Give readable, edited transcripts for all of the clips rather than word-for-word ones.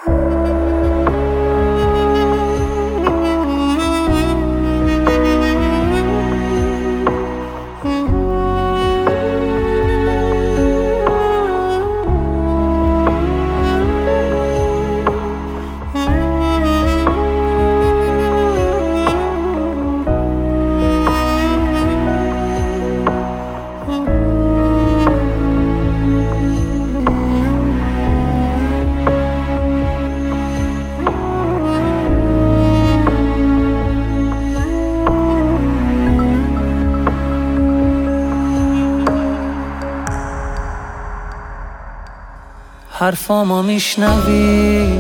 حرفامو میشنوی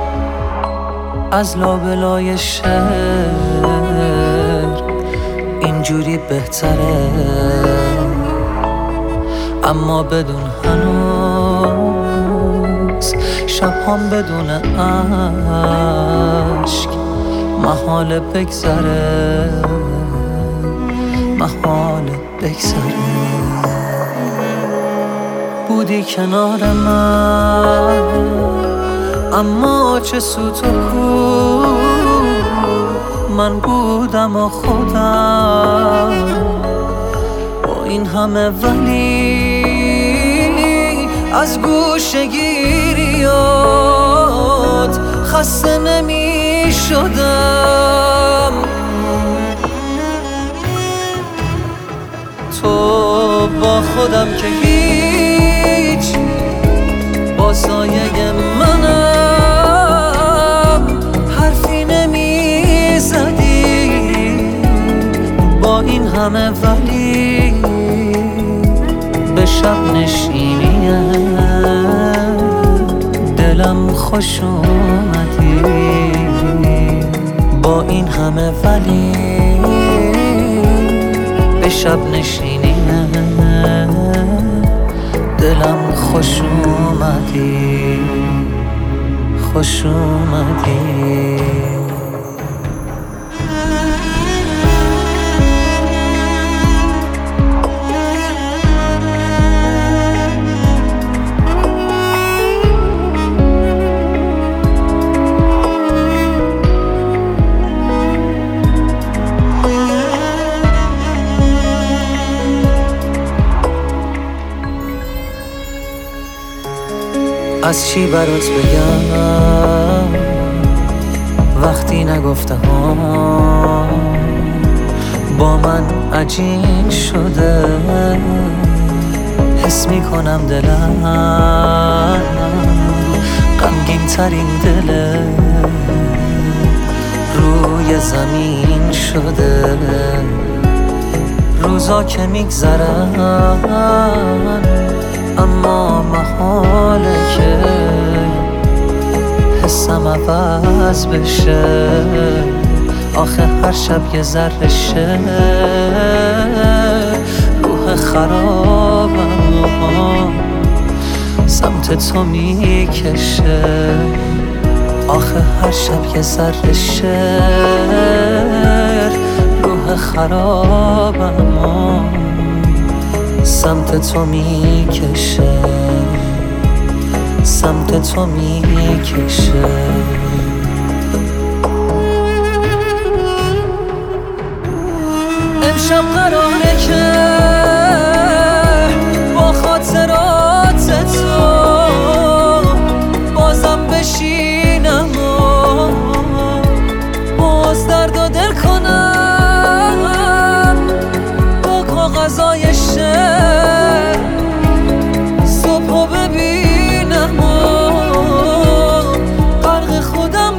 از لابلای شهر، اینجوری بهتره، اما بدون هنوز شبهام بدون عشق محال بگذره، محال بگذره. بودی کنار من اما چه سوت و کو، من بودم و خودم با این همه، ولی از گوشه‌گیریات خسته نمی شدم. تو با خودم که هیچ، با سایه منم حرفی نمی زدی با این همه، ولی به شب نشینی دلم خوش اومدی. با این همه ولی به شب نشینی دلم خوش اومدی، خوش اومدی. از چی برات بگم وقتی نگفتم با من عجین شده، حس میکنم دلم غمگین ترین دل روی زمین شده. روزا که میگذرن اما محاله که حسم عوض بشه، آخه هر شب یه ذره شه روح خرابم سمت تو میکشه، آخه هر شب یه ذره شه روح خرابم سمت تو میکشه، سمت تو میکشه. امشب قراره که با خاطرات تو بازم بشینم و باز درد و دل کنم با کاغذای شعر، صبحو ببینم و غرق خودم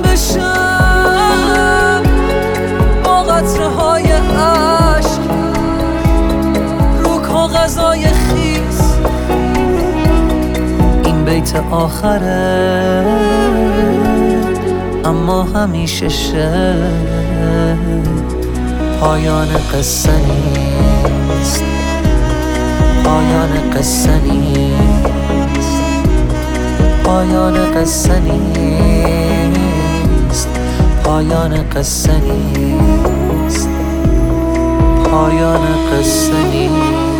بشم با قطره های عشق رو کاغذای خیس. این بیت آخره اما همیشه پایان قصه نیست، پایان قصه نیست، پایان قصه نیست، پایان قصه نیست، پایان قصه نیست.